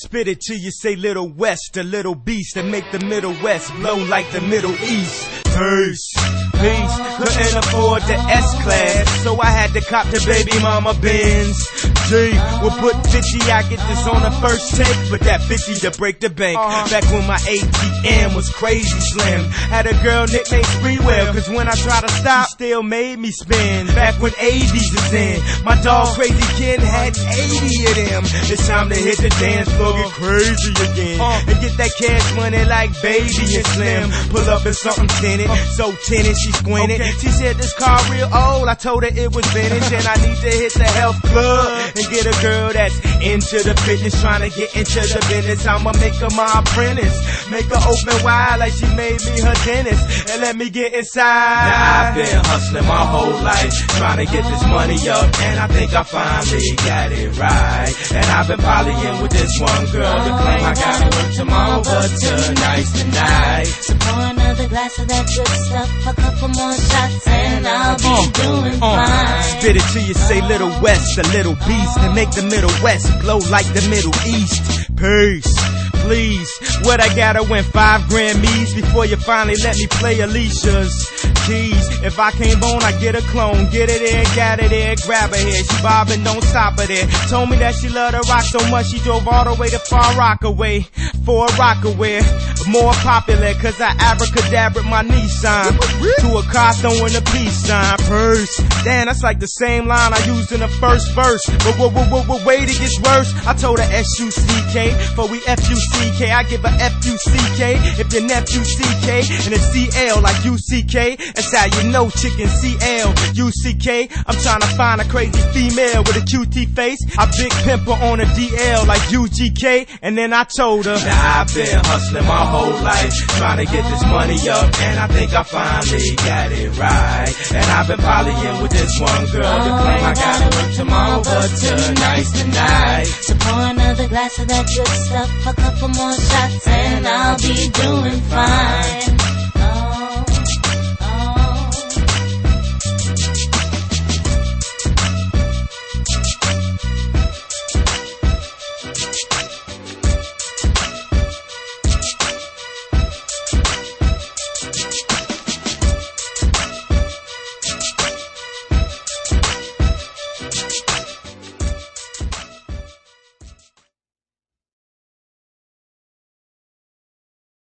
Spit it till you say Little West, a little beast, and make the Middle West blow like the Middle East. Peace. Couldn't afford the S-Class, so I had to cop the baby mama Benz. G, we'll put 50, I get this on the first take, but that 50 to break the bank. Back when my ATM was crazy slim, had a girl nicknamed Spreewell, cause when I try to stop, still made me spin. Back when 80s was in, my dog Crazy Kid had 80 of them. It's time to hit the dance floor, get crazy again, and get that cash money like Baby and Slim. Pull up in something tinted, so tinted she squinted. She said this car real old, I told her it was vintage, and I need to hit the health club and get a girl that's into the fitness, trying to get into the business. I'ma make her my apprentice, make her open wide like she made me her dentist, and let me get inside. Now I've been hustling my whole life, trying to get this money up, and I think I finally got it right. And I've been polying with this one girl to claim I gotta work tomorrow, but tonight's the night. So pour another glass of that good stuff, a couple more shots, and I'll be doing fine. Spit it till you say Little West, a little beast, and make the Middle West blow like the Middle East. Peace. Please, what I gotta win 5 Grammys before you finally let me play Alicia's keys. If I came on, I get a clone, get it in, got it in, grab her here. She bobbing, don't stop her there. Told me that she loved to rock so much she drove all the way to Far Rockaway for a Rockaway. More popular, cause I abracadabra my Nissan to a car throwing a peace sign. Purse. Damn, that's like the same line I used in the first verse. But wait, it gets worse. I told her S-U-C-K, for we F-U-C-K. I give her F-U-C-K if your nephew C-K, and it's C-L like U-C-K. That's how you know chicken C-L, U-C-K. I'm trying to find a crazy female with a QT face. I big pimp her on a DL like UGK, and then I told her, now I've been hustling my whole life, trying to get this money up, and I think I finally got it right. And I've been polying with this one girl to claim I gotta work tomorrow, but tonight's the night. So pour another glass of that good stuff, a couple more shots, and I'll be doing fine.